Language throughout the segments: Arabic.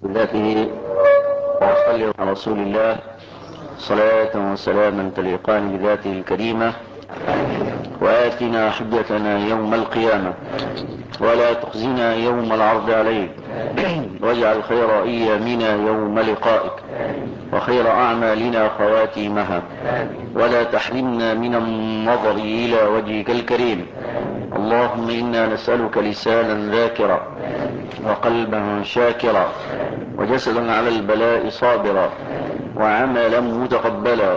بذاته وأصلي على رسول الله صلاة وسلاما تليقان بذاته الكريمة. وآتنا حجتنا يوم القيامة ولا تخزنا يوم العرض عليك، واجعل خير أيامنا يوم لقائك وخير أعمالنا خواتيمها، ولا تحرمنا من النظر إلى وجهك الكريم. اللهم إنا نسألك لسانا ذاكرا وقلبا شاكرا وجسدا على البلاء صابرا وعملا متقبلا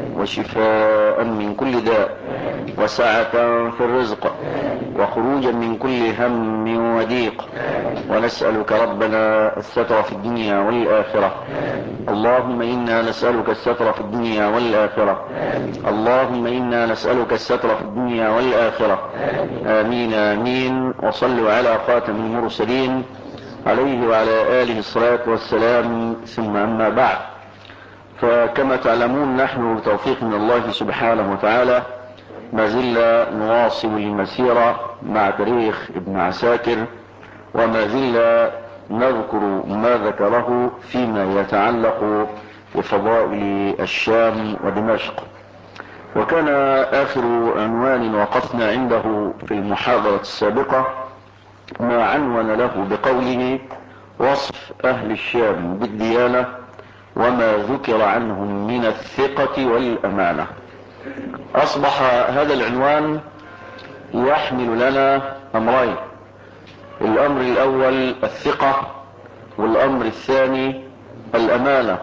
وشفاء من كل داء وسعة في الرزق وخروجا من كل هم وضيق. ونسألك ربنا الستر في الدنيا والآخرة. اللهم إنا نسألك الستر في الدنيا والآخرة. اللهم إنا نسألك الستر في الدنيا والآخرة. آمين آمين. وصلوا على خاتم المرسلين عليه وعلى آله الصلاة والسلام. ثم أما بعد، فكما تعلمون نحن بتوفيق من الله سبحانه وتعالى ما زلنا نواصل المسيرة مع تاريخ ابن عساكر، وما زلنا نذكر ما ذكره فيما يتعلق بفضائل الشام ودمشق. وكان آخر عنوان وقفنا عنده في المحاضرة السابقة ما عنون له بقوله وصف أهل الشام بالديانة وما ذكر عنهم من الثقة والأمانة. أصبح هذا العنوان يحمل لنا أمرين: الأمر الأول الثقة، والأمر الثاني الأمانة.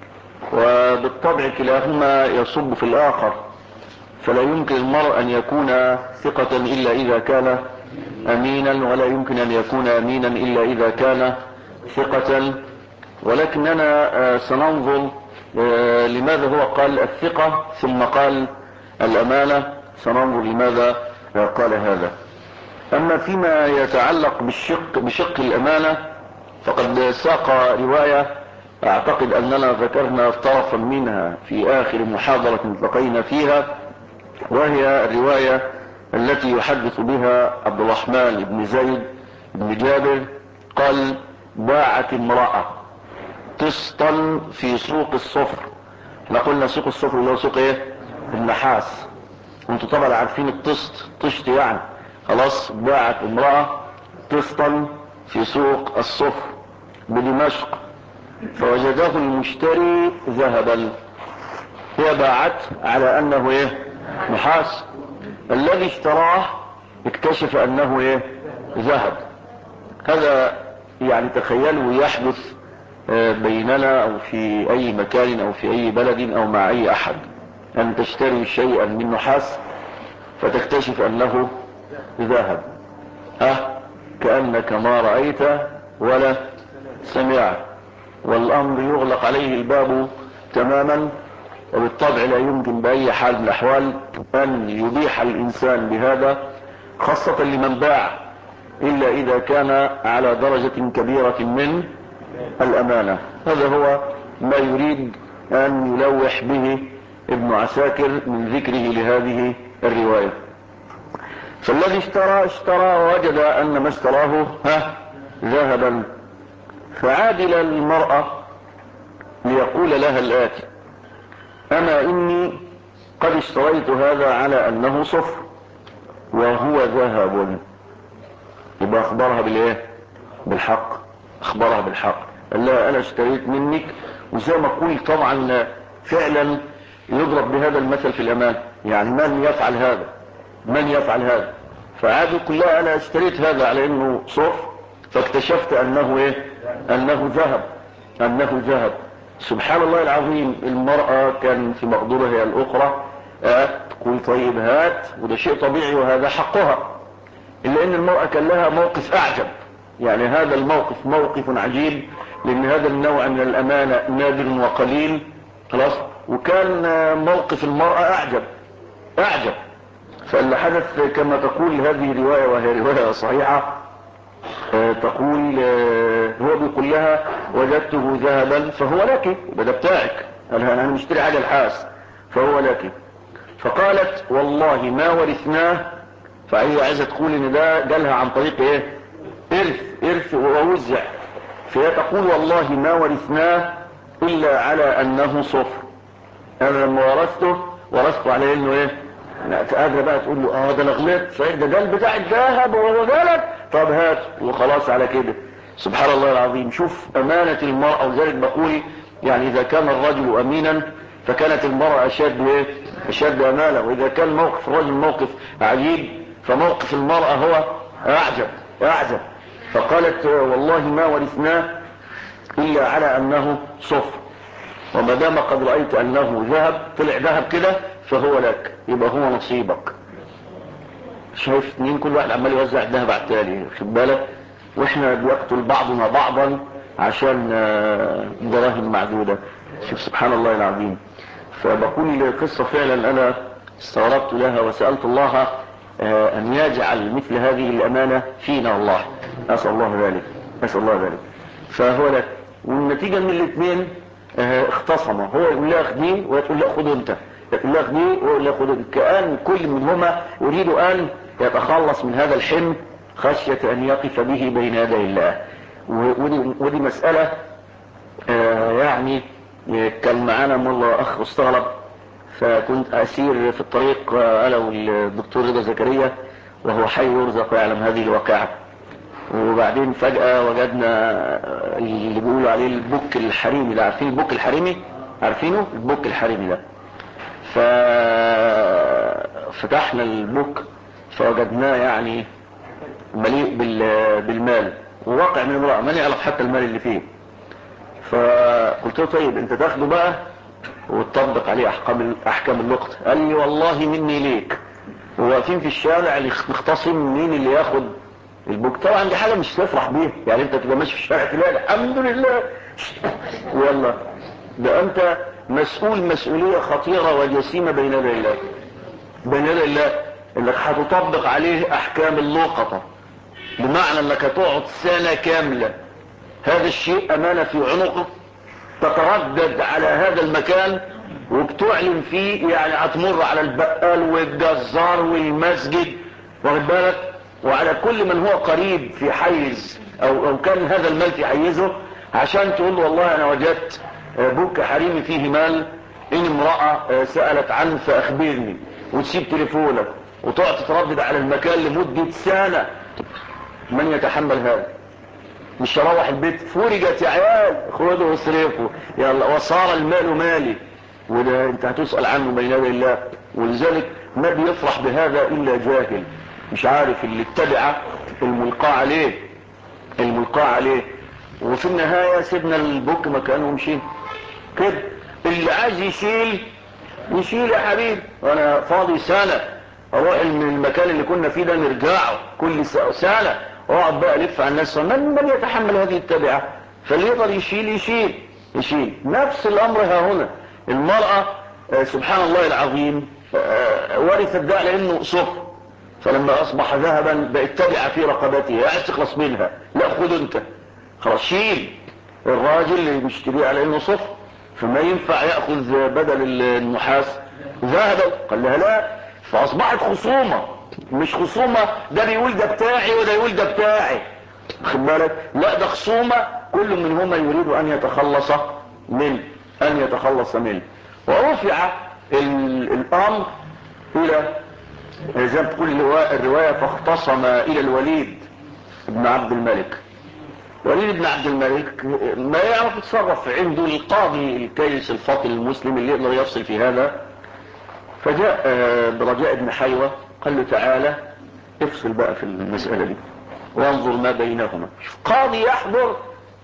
وبالطبع كلاهما يصب في الآخر، فلا يمكن المرء أن يكون ثقة إلا إذا كان أمينا، ولا يمكن أن يكون أمينا إلا إذا كان ثقة. ولكننا سننظر لماذا هو قال الثقة ثم قال الأمانة، سننظر لماذا قال هذا. أما فيما يتعلق بشق الأمانة فقد ساق رواية أعتقد أننا ذكرنا طرفا منها في آخر محاضرة التقينا فيها، وهي الرواية التي يحدث بها عبد الرحمن بن زيد بن جابر قال: باعت امرأة طسطا في سوق الصفر. احنا قلنا سوق الصفر اللي هو سوق ايه؟ النحاس. وانتوا طبعا عارفين الطست، طشت يعني خلاص. باعت امرأة طسطا في سوق الصفر بدمشق فوجده المشتري ذهبا. هي باعت على انه ايه؟ نحاس. الذي اشتراه اكتشف انه ايه؟ ذهب. هذا يعني تخيلوا يحدث بيننا او في اي مكان او في اي بلد او مع اي احد، ان تشتري شيئا من نحاس فتكتشف انه ذهب. كأنك ما رأيت ولا سمعت، والامر يغلق عليه الباب تماما. وبالطبع لا يمكن بأي حال من الأحوال أن يبيح الإنسان بهذا، خاصة لمن باع، إلا إذا كان على درجة كبيرة من الأمانة. هذا هو ما يريد أن يلوح به ابن عساكر من ذكره لهذه الرواية. فالذي اشترى ووجد أن ما اشتراه ذهبا، فعاد إلى المرأة ليقول لها الآتي: أما إني قد اشتريت هذا على أنه صفر وهو ذهب. يبقى أخبرها بالإيه؟ بالحق. أخبرها بالحق، قال لها أنا اشتريت منك. وزي ما قلت طبعا فعلا يضرب بهذا المثل في الأمان، يعني من يفعل هذا؟ من يفعل هذا؟ فعادوا كلها أنا اشتريت هذا على أنه صفر فاكتشفت أنه إيه؟ أنه ذهب. أنه ذهب. سبحان الله العظيم. المرأة كان في مقدورها الأخرى تقول طيب هات، وده شيء طبيعي وهذا حقها، إلا أن المرأة كان لها موقف أعجب. يعني هذا الموقف موقف عجيب، لأن هذا النوع من الأمانة نادر وقليل خلاص. وكان موقف المرأة أعجب. فاللي حدث كما تقول هذه الرواية، وهي رواية صحيحة، تقول هو بيقول لها وجدته ذهبا فهو لك، ده بتاعك، انا مشتري حاجه الحاس فهو لك. فقالت والله ما ورثناه. فهي عايزه تقول ان ده جالها عن طريق ايه؟ ارث ووزع. فهي تقول والله ما ورثناه إلا على أنه صفر. أنا لما ورثته على إنه إيه؟ قادرة بقى تقول له ده أنا غلطت صحيح، ده بتاع الذهب وهو جالك، طب هات وخلاص على كده. سبحان الله العظيم. شوف أمانة المرأة. ولذلك بقول يعني إذا كان الرجل أمينا فكانت المرأة أشد أمانة، وإذا كان موقف الرجل موقف عجيب فموقف المرأة هو أعجب. فقالت والله ما ورثناه إلا على أنه صفر، وما دام قد رأيت أنه ذهب طلع ذهب كده فهو لك، يبقى هو نصيبك. شايف اتنين كل واحد عمال يوزع الذهب على التالي، خد بالك، واحنا بيقتل بعضنا بعضا عشان دراهم معدودة. شوف سبحان الله العظيم. فبقول القصة فعلا أنا استغربت لها وسألت الله أن يجعل مثل هذه الأمانة فينا والله. أسأل الله ذلك. فهو لك. والنتيجة من الاثنين اختصموا، هو يقول لها خديه ويقول لها خد انت، يقول لها خديه ويقول لها خد انت، كأن كل منهما يريد أن يتخلص من هذا الحمل خشية أن يقف به بين يدي الله. ودي مسألة يعني كان معانا مرة أخ استغرب، فكنت أسير في الطريق أنا والدكتور رضا زكريا وهو حي يرزق ويعلم هذه الواقعة، وبعدين فجأة وجدنا اللي بيقولوا عليه البوك الحريمي ده. عارفين البوك الحريمي؟ عارفينه البوك الحريمي ده؟ ففتحنا البوك فوجدناه يعني مليء بالمال، وواقع من امرأة ما نعرف حتى المال اللي فيه. فقلت له طيب انت تاخده بقى وتطبق عليه احكام اللقط. قال لي والله مني ليك، وواقفين في الشارع نختصم مين اللي ياخد البوك. طبعا دي حاجه مش تفرح بيها، يعني انت تبقى ماشي في الشارع تلاقي الحمد لله والله ده انت مسؤول مسؤوليه خطيره وجسيمه بين يدي الله انك هتطبق عليه احكام اللقطه، بمعنى انك هتقعد سنه كامله هذا الشيء امانه في عنقك، تتردد على هذا المكان وبتعلن فيه، يعني هتمر على البقال والجزار والمسجد واخد بالك، وعلى كل من هو قريب في حيز او كان هذا المال في حيزه، عشان تقول له والله انا وجدت بوك حريمي فيه مال، ان امرأة سألت عنه فاخبرني، وتسيب تليفونك وتقعد تتردد على المكان لمدة سنة. من يتحمل هذا؟ مش هروح البيت فرجت يا عيال خدوا واصرفوا يلا وصار المال مالي، وده انت هتسأل عنه بين يدي الله. ولذلك ما بيفرح بهذا الا جاهل مش عارف اللي اتبع الملقى عليه. وفي النهاية سيبنا البوك مكانه ومشينا كده. اللي عايز يشيل يا حبيبي، وانا فاضي سنة اروح من المكان اللي كنا فيه ده نرجعه كل سنة واقعد بقى الف على الناس. من يتحمل هذه التبعة؟ فاللي يقدر يشيل. نفس الامر ها هنا. المرأة سبحان الله العظيم ورثت ده لانه صفر، فلما اصبح ذهبا بقت تبعة في رقبتها، عايز تخلص منها، لا خد انت خلاص شيل. الراجل اللي بيشتريه على انه صفر فما ينفع ياخذ بدل النحاس ذهبا، قال لها لا. فاصبحت خصومة، مش خصومة ده بيقول ده بتاعي وده يقول ده بتاعي، خد بالك، لا ده خصومة كل منهما يريد ان يتخلص منه. ورفع الامر الى زي ما تقول الرواية فاختصم الى الوليد بن عبد الملك. وليد بن عبد الملك ما يعرف يتصرف، عنده القاضي الكيس الفاطن المسلم اللي يقدر يفصل في هذا، فجاء برجاء بن حيوة قال له تعالى افصل بقى في المسألة دي وانظر ما بينهما. قاضي يحضر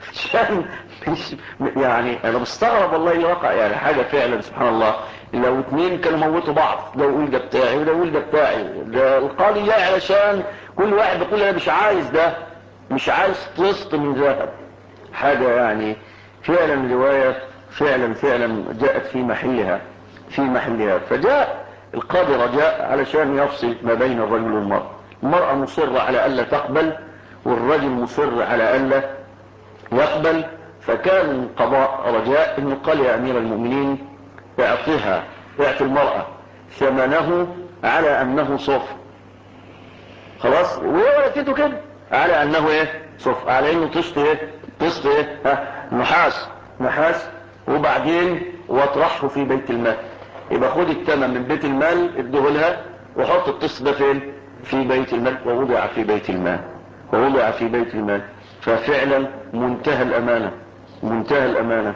يعني انا مستغرب والله الواقع، يعني حاجة فعلا سبحان الله. لو اتنين كانوا موتوا بعض، ده يقول ده بتاعي وده يقول ده بتاعي، ده القاضي جاي علشان كل واحد بيقول انا مش عايز ده، مش عايز طست من ذهب. حاجة يعني فعلا رواية فعلا جاءت في محلها. فجاء القاضي رجاء علشان يفصل ما بين الرجل والمرأة. المرأة مصرة على ألا تقبل والرجل مصر على ألا يقبل. فكان قضاء رجاء انه قال يا امير المؤمنين اعطي المرأة ثمنه على انه صفر، خلاص، وهي ولدته كده على انه صفر، على انه طشت قسط ايه؟ نحاس وبعدين واطرحه في بيت المال. يبقى خد الثمن من بيت المال اديهولها وحط القسط ده فين؟ في بيت المال. ووضع في بيت المال. ففعلا منتهى الامانه.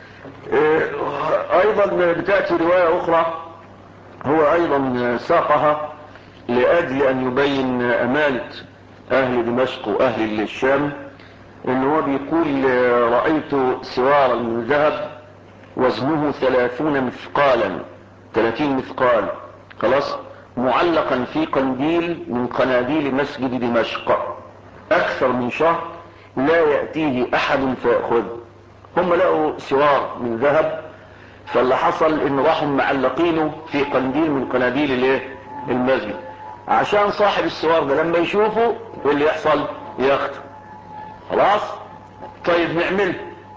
ايضا بتأتي رواية اخرى هو ايضا ساقها لاجل ان يبين امانة اهل دمشق واهل الشام، ان هو بيقول رأيت سوارا من ذهب وزنه 30 مثقال خلاص، معلقا في قنديل من قناديل مسجد دمشق اكثر من شهر لا يأتيه احد فيأخذه. هم لقوا سوار من ذهب، فاللي حصل ان راحوا معلقينه في قنديل من قناديل الايه؟ المسجد، عشان صاحب السوار ده لما يشوفه اللي يحصل ياخده. خلاص طيب نعمل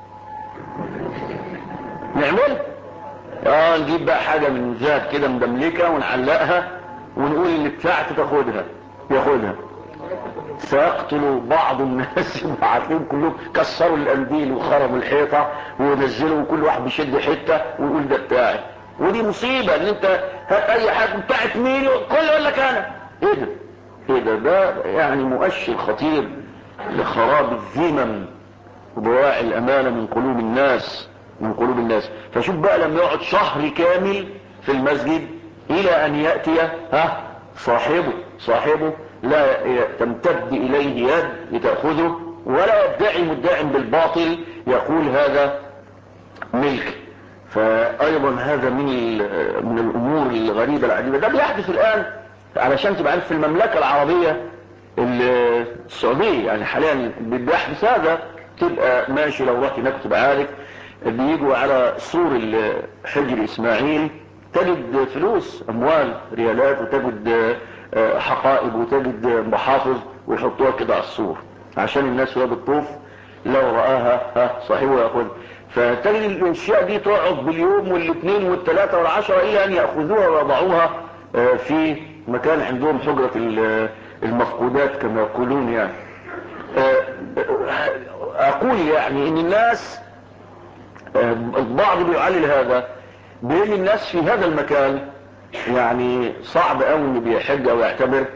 نجيب بقى حاجة من ذهب كده مدملكة ونعلقها ونقول اللي بتاعته ياخدها. سيقتلوا بعض الناس وعارفين كلهم كسروا القنديل وخربوا الحيطة ونزلوا وكل واحد بيشد حتة ويقول ده بتاعي. ودي مصيبة ان انت هات اي حاجة بتاعت مين كله يقول لك انا. ايه ده يعني مؤشر خطير لخراب الذمم وضياع الامانة من قلوب الناس. فشوف بقى لما يقعد شهر كامل في المسجد الى ان يأتي صاحبه لا تمتد اليه يد لتأخذه، ولا يدعي مدع بالباطل يقول هذا ملك. فايضا هذا من الامور الغريبة العجيبة. ده بيحدث الان علشان تبقى عارف في المملكة العربية السعودية يعني حاليا بيحدث هذا. تبقى ماشي لو رحت هناك تبقى عارف بيجوا على سور حجر اسماعيل تجد فلوس اموال ريالات، وتجد حقائب، وتجد محافظ، ويحطوها كده على السور عشان الناس وهي بتطوف لو رآها صاحبه ياخذها. فتجد الاشياء دي تقعد باليوم والاثنين والثلاثة والعشرة الى ان ياخذوها ويضعوها في مكان عندهم حجرة المفقودات كما يقولون يعني. اقول يعني ان الناس البعض بيعلل هذا بان الناس في هذا المكان يعني صعب قوي ان بيحج او يعتبر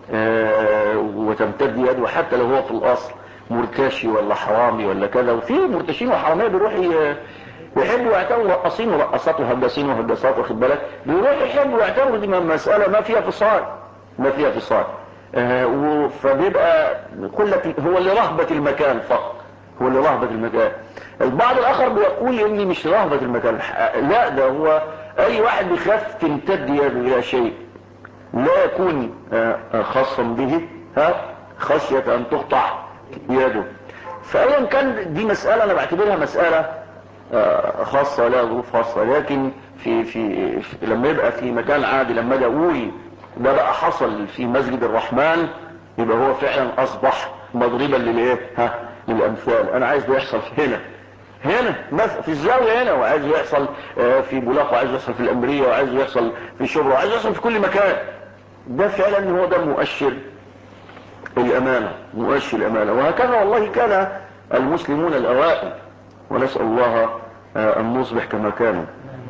وتمتد يده، حتى لو هو في الاصل مرتشي ولا حرامي ولا كذا. وفي مرتشين وحراميه بيروحوا يحبوا يعتبروا رقاصين ورقصات وهجاسين وهجاسات، واخد بالك، بيروحوا يحبوا يعتبروا دي مساله ما فيها فصال. فبيبقى هو اللي رهبة المكان فقط، هو اللي رهبة المكان. البعض الاخر بيقول اني مش رهبة المكان، لا ده هو اي واحد بيخاف تمتد يده الى شيء لا يكون خاصا به خشية ان تقطع يده. فايا كان دي مسألة انا بعتبرها مسألة خاصة لها ظروف خاصة، لكن في لما يبقى في مكان عادي، لما اجي اقول ده بقى حصل في مسجد الرحمن يبقى هو فعلا اصبح مضربا للامثال. انا عايز ده يحصل هنا في الزاوية هنا، وعايز يحصل في بولاق، وعايز يحصل في الامرية، وعايز يحصل في شبرا، وعايز يحصل في كل مكان. ده فعلا هو ده مؤشر الامانة. وهكذا والله كان المسلمون الاوائل، ونسأل الله ان نصبح كما كانوا.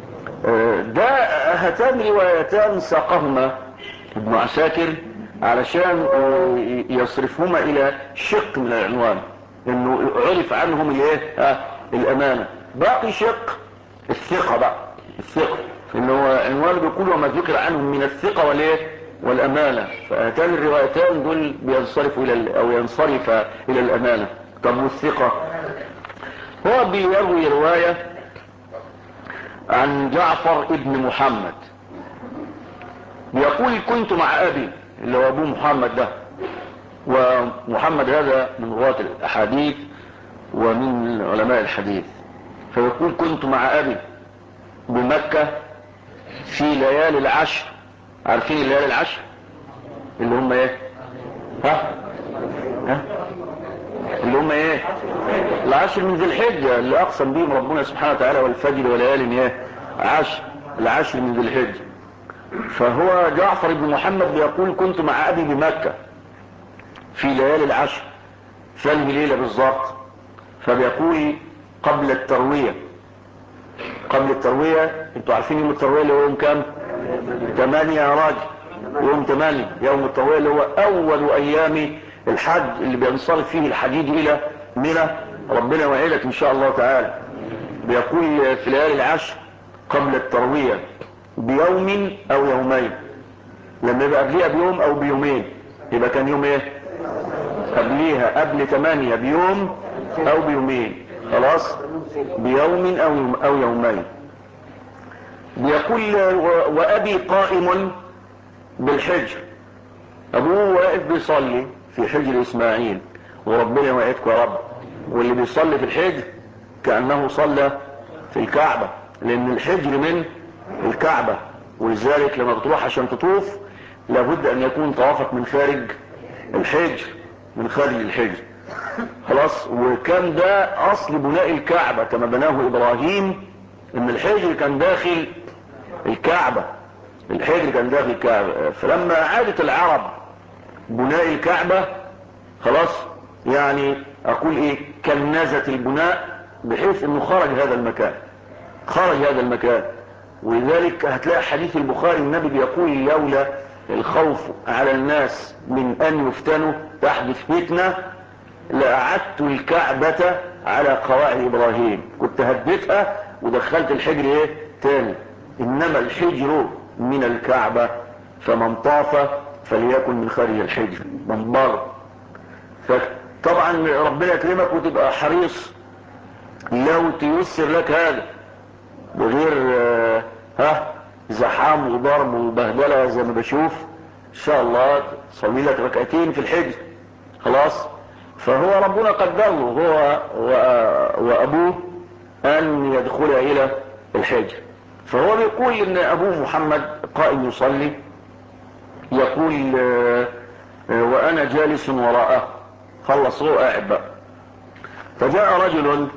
هاتان روايتان ساقهما ابن عساكر علشان يصرفهما الى شق من العنوان، انه عرف عنهم الامانة. باقي شق الثقة انه عنوان بيقول وما ذكر عنهم من الثقة والامانة. فهاتان الروايتان دول بينصرف الى الامانة. طب والثقة؟ هو بيروي رواية عن جعفر ابن محمد بيقول كنت مع ابي اللي هو ابو محمد ده، ومحمد هذا من رواة الاحاديث ومن علماء الحديث. فيقول كنت مع ابي بمكة في ليالي العشر. عارفين الليالي العشر اللي هم اللي هم العشر من ذي الحجة اللي اقسم بهم ربنا سبحانه وتعالى والفجر وليالي العشر من ذي الحجة. فهو جعفر بن محمد بيقول كنت مع ابي بمكة في ليالي العشر، فانهي ليلة بالظبط؟ فبيقول قبل التروية. قبل التروية، انتوا عارفين يوم التروية اللي هو يوم كام؟ 8 يا راجل، يوم 8 يوم التروية اللي هو اول ايام الحج اللي بينصرف فيه الحجيج الى منى، ربنا وعدك ان شاء الله تعالى. بيقول في ليالي العشر قبل التروية بيوم او يومين، لما يبقى قبليها بيوم او بيومين يبقى كان يوم ايه؟ قبليها قبل 8 بيوم او بيومين، خلاص، بيوم او يومين. بيقول وابي قائم بالحجر، ابوه واقف بيصلي في حجر اسماعيل، وربنا وعدكم يا رب، واللي بيصلي في الحجر كأنه صلى في الكعبة، لان الحجر من الكعبة، ولذلك لما بتروح عشان تطوف لابد ان يكون طوافك من خارج الحجر، من خارج الحجر، خلاص. وكان ده اصل بناء الكعبة كما بناه ابراهيم، ان الحجر كان داخل الكعبة، الحجر كان داخل الكعبة. فلما عادت العرب بناء الكعبة، خلاص، يعني اقول ايه، كنزت البناء بحيث انه خرج هذا المكان، خرج هذا المكان. ولذلك هتلاقي حديث البخاري النبي بيقول لولا الخوف على الناس من ان يفتنوا تحدث فتنة لأعدت الكعبة على قواعد ابراهيم، كنت هديتها ودخلت الحجر ايه تاني، انما الحجر من الكعبة فمن طاف فليكن من خارج الحجر من بره. فطبعا ربنا يكرمك وتبقى حريص لو تيسر لك هذا بغير زحام وضرب وبهدلة زي ما بشوف، ان شاء الله تصلي لك ركعتين في الحجر، خلاص. فهو ربنا قدر له هو وابوه ان يدخل الى الحجر. فهو بيقول ان ابوه محمد قائم يصلي، يقول وانا جالس وراءه، خلص هو قاعد بقى، فجاء رجل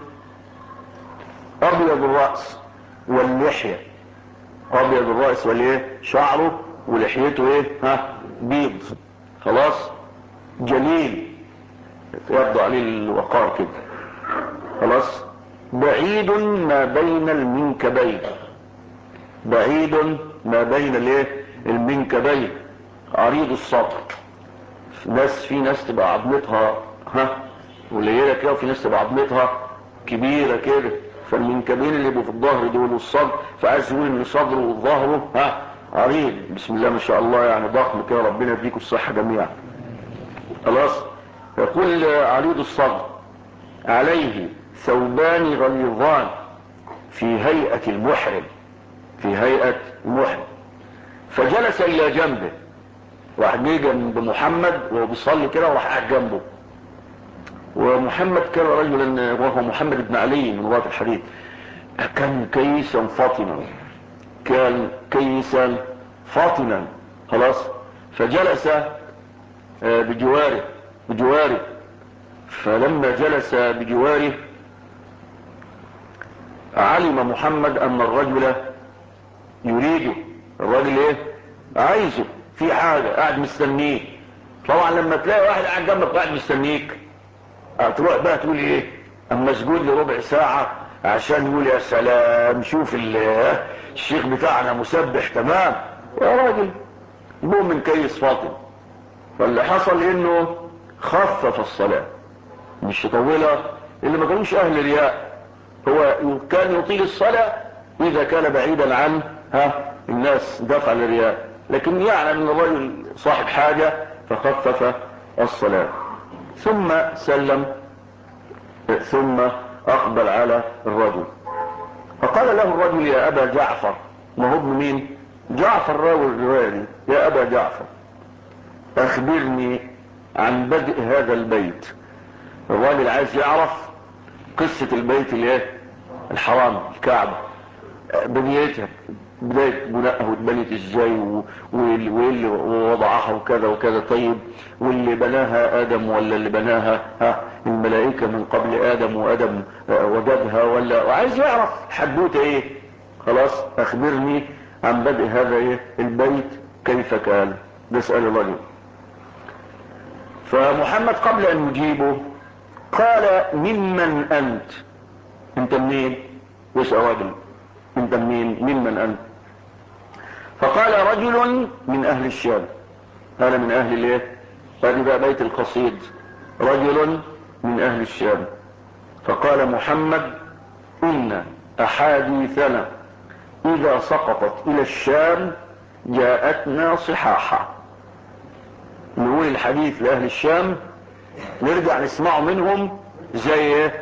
ابيض الرأس واللحية، ابيض الرأس والايه شعره ولحيته ايه بيض، خلاص، جليل يبدو عليه الوقار كده، خلاص، بعيد ما بين المنكبين، بعيد ما بين الايه المنكبين، عريض الصدر. في ناس تبقى عظمتها قليله كده، وفي ناس تبقى عظمتها كبيره كده، فالمنكبين اللي يبقوا في الظهر دول والصدر، فعايز يقول ان صدره وظهره عريض، بسم الله ما شاء الله، يعني ضخم كده، ربنا يديكم الصحه جميعا، خلاص. يقول عريض الصدر عليه ثوبان غليظان في هيئه المحرم، في هيئه المحرم. فجلس الى جنبه، راح جه جنب محمد وهو بيصلي كده، وراح قاعد جنبه. ومحمد كان رجلا، وهو محمد بن علي من رواة الحديث، كان كيسا فاطنا، كان كيسا فاطنا، خلاص. فجلس بجواره، فلما جلس بجواره علم محمد ان الرجل يريده، الراجل ايه عايزه في حاجة، قاعد مستنيه. طبعا لما تلاقي واحد قاعد جنبك قاعد مستنيك، تروح بقى تقول ايه، اما اسجد لي ربع ساعة عشان يقول يا سلام شوف الشيخ بتاعنا مسبح تمام، يا راجل مؤمن كيس فاطم. فاللي حصل انه خفف الصلاة، مش طولها، اللي ما كانوش اهل رياء، هو كان يطيل الصلاة اذا كان بعيدا عن الناس دفع للرياء، لكن يعلم ان الرجل صاحب حاجة فخفف الصلاة. ثم سلم، ثم اقبل على الرجل، فقال له الرجل يا ابا جعفر، ما هو ابن مين؟ جعفر راوي الرواية دي، يا ابا جعفر اخبرني عن بدء هذا البيت. الراجل عايز يعرف قصة البيت الايه الحرام، الكعبة، بنيتها، بداية بنائها اتبنت ازاي، واللي وضعها وكذا وكذا. طيب واللي بناها ادم ولا اللي بناها الملائكة من قبل ادم، وادم وجدها ولا، وعايز يعرف حدوته ايه. خلاص اخبرني عن بدء هذا ايه البيت كيف كان، ده سأل الرجل. فمحمد قبل ان يجيبه قال ممن أنت؟ أنت منين؟ يسأل راجل أنت منين؟ ممن أنت؟ فقال رجل من أهل الشام. أنا من أهل الايه؟ هذه بقى بيت القصيد، رجل من أهل الشام. فقال محمد إن أحاديثنا إذا سقطت إلى الشام جاءتنا صحاحا. نقول الحديث لأهل الشام نرجع نسمعه منهم زي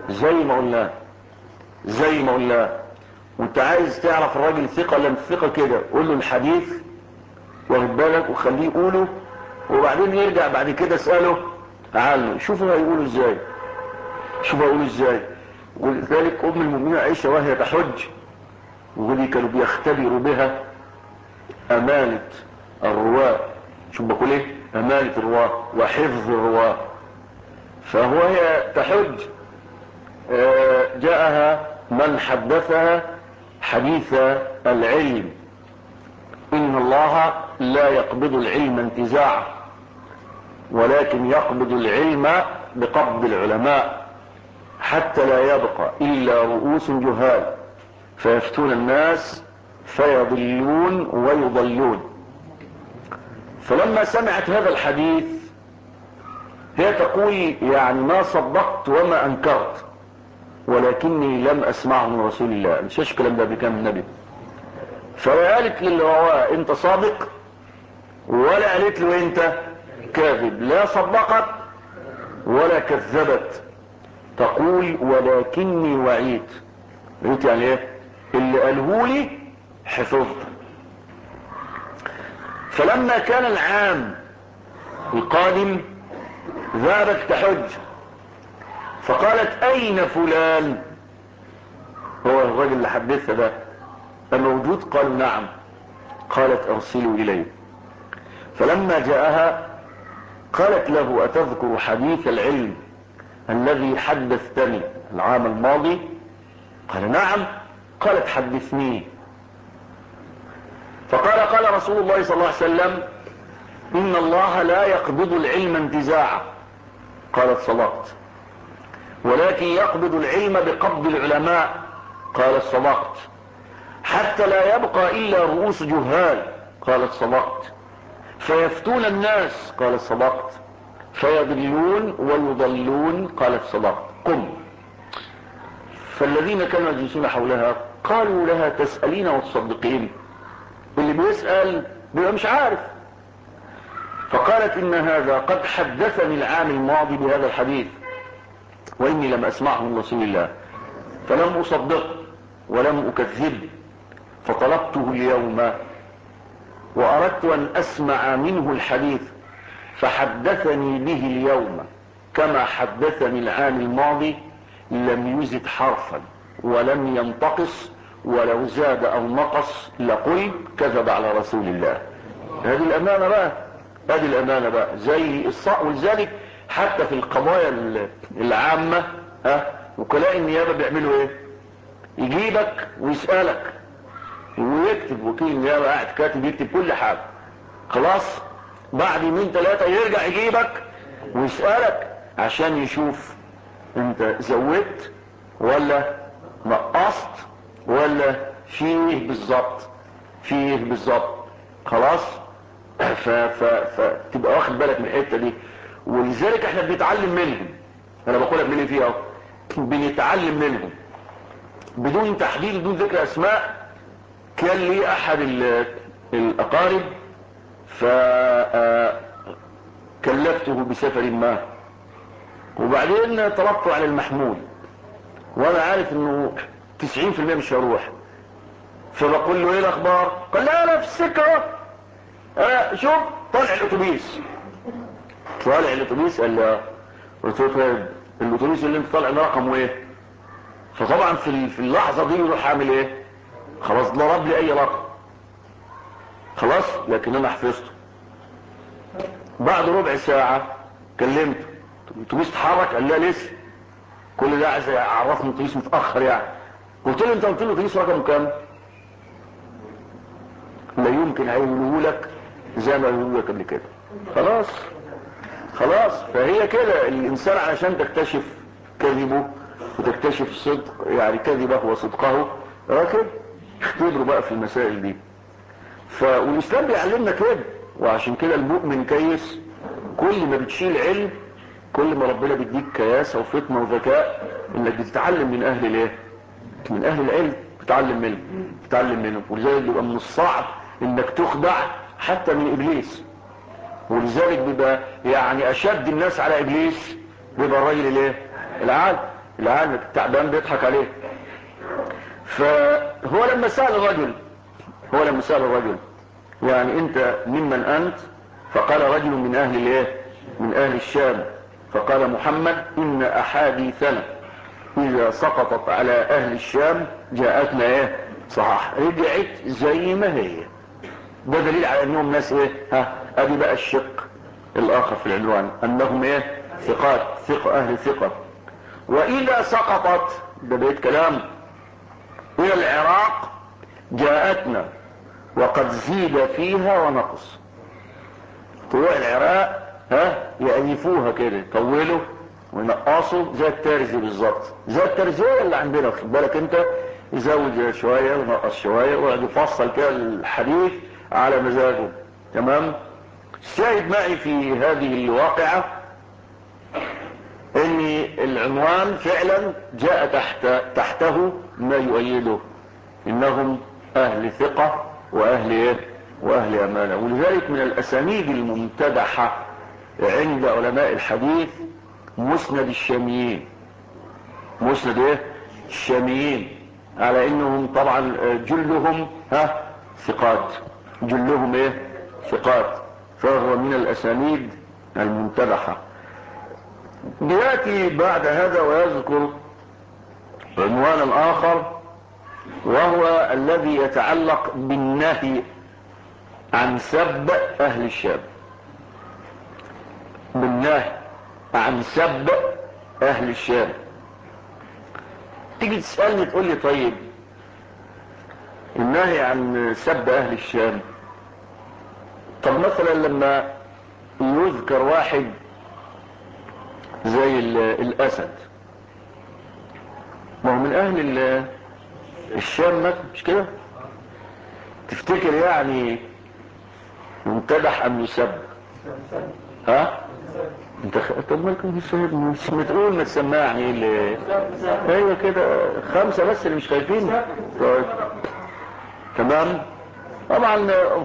ما قلناه. وانت عايز تعرف الراجل ثقة ولا مش ثقة كده، قول له الحديث واخد بالك وخليه يقوله، وبعدين يرجع بعد كده اسأله عنه، شوفوا هيقولوا ازاي. ولذلك ام المؤمنين عائشة وهي تحج، ودي كانوا بيختبروا بها امانة الرواة. شوف بقول ايه؟ امانة الرواة وحفظ الرواة. فهي تحج جاءها من حدثها حديث العلم، إن الله لا يقبض العلم انتزاعا ولكن يقبض العلم بقبض العلماء حتى لا يبقى إلا رؤوس جهال فيفتون الناس فيضلون ويضلون. فلما سمعت هذا الحديث هي تقول يعني ما صدقت وما أنكرت ولكني لم أسمعه من رسول الله. مش الكلام ده بكام النبي. فقالت للي رواه انت صادق، ولا قالت له انت كاذب، لا صدقت ولا كذبت. تقول ولكني وعيت. قلت يعني ايه؟ اللي قاله لي حفظت. فلما كان العام القادم ذهبت تحج، فقالت اين فلان؟ هو الرجل اللي حدثها ده موجود؟ قالوا نعم. قالت ارسلوا اليه. فلما جاءها قالت له اتذكر حديث العلم الذي حدثتني العام الماضي؟ قال نعم. قالت حدثني. قال رسول الله صلى الله عليه وسلم ان الله لا يقبض العلم انتزاعا. قالت صدقت. ولكن يقبض العلم بقبض العلماء. قالت صدقت. حتى لا يبقى الا رؤوس جهال. قالت صدقت. فيفتون الناس. قالت صدقت. فيضلون ويضلون. قالت صدقت. قم. فالذين كانوا يجلسون حولها قالوا لها تسألين وتصدقين؟ اللي بيسأل بيبقى مش عارف. فقالت ان هذا قد حدثني العام الماضي بهذا الحديث واني لم اسمعه من رسول الله فلم اصدقه ولم اكذبه، فطلبته اليوم واردت ان اسمع منه الحديث فحدثني به اليوم كما حدثني العام الماضي، لم يزد حرفا ولم ينتقص، ولو زاد او نقص لقل كذب على رسول الله. هذه الامانة بقى زي الصق. ولذلك حتى في القضايا العامة وكلاء النيابة بيعملوا ايه؟ يجيبك ويسألك ويكتب، وكيل النيابة قاعد كاتب يكتب كل حاجة، خلاص بعد يومين ثلاثة يرجع يجيبك ويسألك عشان يشوف انت زودت ولا نقصت ولا فيه بالظبط. خلاص فتبقى واخد بالك من الحته دي. ولذلك احنا بنتعلم منهم. انا بقولك من فيها اهو، بنتعلم منهم بدون تحديد بدون ذكر اسماء. كان لي احد الاقارب فكلفته بسفر ما، وبعدين طلبته على المحمول وانا عارف انه 90% مش هروح. فبقول له ايه الاخبار؟ قال لا في السكه شوف طالع الاتوبيس. قال لا. قلت له طيب الاتوبيس اللي انت طالع ده رقمه ايه؟ فطبعا في اللحظه دي يروح عامل ايه؟ خلاص ضرب لي اي رقم خلاص، لكن انا حفظته. بعد ربع ساعه كلمته، الاتوبيس اتحرك؟ قال لا لسه. كل ده عايز يعرفني الاتوبيس متاخر يعني. قلت له انت قلت له الاتوبيس رقمه كام؟ لا يمكن هيقوله لك زي ما يقولوا لك قبل كده. خلاص. فهي كده الانسان علشان تكتشف كذبه وتكتشف صدق يعني كذبه وصدقه راكب اختبروا بقى في المسائل دي. والاسلام بيعلمنا كده، وعشان كده المؤمن كيس. كل ما بتشيل علم كل ما ربنا بيديك كياسه وفطنه وذكاء انك بتتعلم من اهل الايه؟ من اهل العلم، تتعلم منهم. ولذلك بيبقى من الصعب انك تخدع حتى من ابليس. ولذلك بيبقى يعني اشد الناس على ابليس بيبقى الراجل الايه؟ العالم التعبان بيضحك عليه. فهو لما سأل الرجل يعني انت ممن انت؟ فقال رجل من اهل الايه؟ من اهل الشام. فقال محمد ان احاديثنا اذا سقطت على اهل الشام جاءتنا ايه؟ صحاح، رجعت زي ما هي. ده دليل على انهم ناس ايه؟ ادي بقى الشق الاخر في العنوان، انهم ايه؟ ثقات، اهل ثقة. واذا سقطت، ده بيت كلام، الى العراق جاءتنا وقد زيد فيها ونقص. طلوع العراق يألفوها كده، يطولوا وينقصوا زي الترزي بالظبط، زي الترزية اللي عندنا. خد بالك انت، يزود شوية ونقص شوية ويقعد يفصل كده الحديث على مزاجه. تمام. الشاهد معي في هذه الواقعة ان العنوان فعلا جاء تحته ما يؤيده، انهم اهل ثقة واهل ايه؟ واهل امانة. ولذلك من الاسانيد الممتدحة عند علماء الحديث مسند الشاميين. مسند ايه؟ الشاميين، على انهم طبعا جلهم ثقات، جلهم ايه؟ ثقات. فهو من الاسانيد الممتدحة. يأتي بعد هذا ويذكر عنوانا اخر، وهو الذي يتعلق بالنهي عن سب اهل الشام. بالنهي عن سب اهل الشام. تيجي تسألني تقول لي طيب النهي عن سب اهل الشام، طب مثلا لما يذكر واحد زي الاسد، ما هو من اهل الشام مش كده؟ تفتكر يعني ممتدح ام يسب؟ انت طب مالكم مش بتقول ما تسمعني ايوه كده 5 بس اللي مش خايفين. طيب تمام. طبعا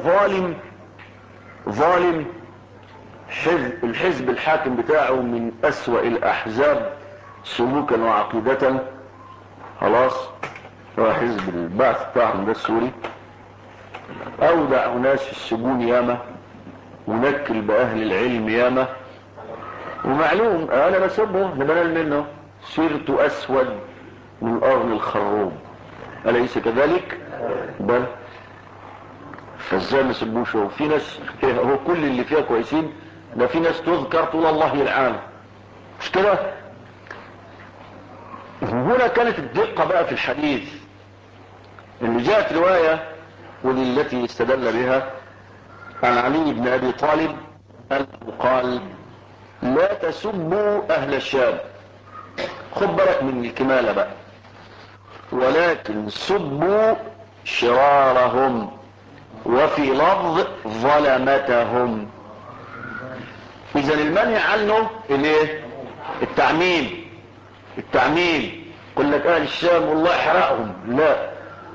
ظالم الحزب الحاكم بتاعه من اسوأ الاحزاب سلوكا وعقيدة. خلاص، هو حزب البعث بتاعهم ده السوري، اودع ناس في السجون ياما، ونكل باهل العلم ياما. ومعلوم انا بسبه نبنال منه سيرت اسود من قرن الخروم، اليس كذلك؟ بل فازاي ما سبوش؟ وفي ناس هو كل اللي فيها كويسين، ده في ناس تذكر طول الله يلعان، مش كده؟ هنا كانت الدقة بقى في الحديث اللي جاءت رواية، ودي التي استدل بها عن علي بن ابي طالب انه قال لا تسبوا اهل الشام. خد بالك من الكمالة بقى، ولكن سبوا شرارهم، وفي لفظ ظلمتهم. اذا المنهي عنه الايه؟ التعميم. قل لك اهل الشام والله احرقهم، لا.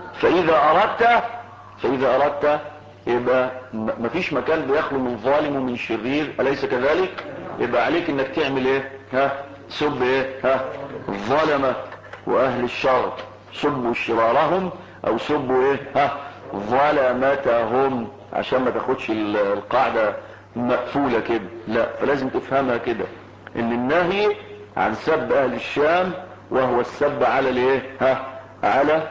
فاذا اردت يبقى مفيش مكان بيخلو من ظالم ومن شرير، اليس كذلك؟ يبقى عليك انك تعمل ايه؟ سب ايه؟ الظلمة واهل الشر، سبوا شرارهم او سبوا ايه؟ ظلمتهم، عشان ما تاخدش القاعدة مقفولة كده، لا. فلازم تفهمها كده، ان النهي عن سب اهل الشام وهو السب على الايه؟ على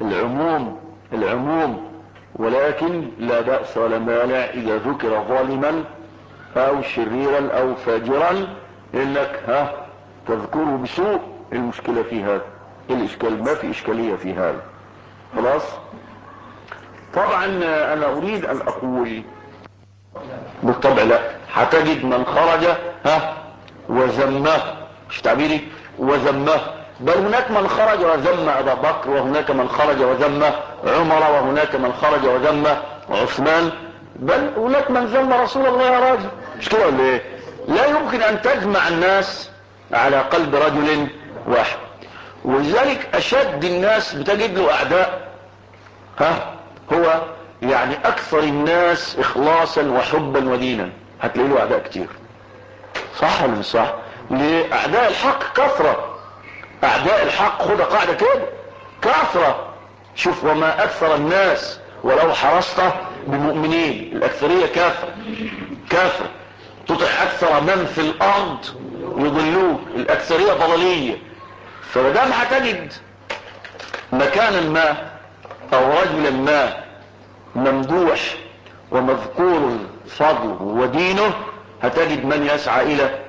العموم. ولكن لا بأس ولا مانع اذا ذكر ظالما او شريرا او فاجرا انك تذكره بسوء. المشكلة في هذا، الاشكال ما في اشكالية في هذا. خلاص. طبعا انا اريد ان اقول بالطبع لا، هتجد من خرج وذمه، مش تعبيري وذمه، بل هناك من خرج وذم ابا بكر، وهناك من خرج وذم عمر، وهناك من خرج وذم عثمان، بل هناك من ذم رسول الله يا راجل، مش كده ولا ايه؟ لا يمكن ان تجمع الناس على قلب رجل واحد. ولذلك اشد الناس بتجد له اعداء هو يعني اكثر الناس اخلاصا وحبا ودينا، هتلاقي له اعداء كتير. صح ولا مش صح؟ لاعداء الحق كثرة، اعداء الحق خد قاعدة كده كثرة. شوف وما اكثر الناس ولو حرصت بمؤمنين، الاكثرية كافر تطع اكثر من في الارض يضلوك، الاكثرية ضلالية. فمدام هتجد مكانا ما او رجلا ما ممدوح ومذكور فضله ودينه، هتجد من يسعى الى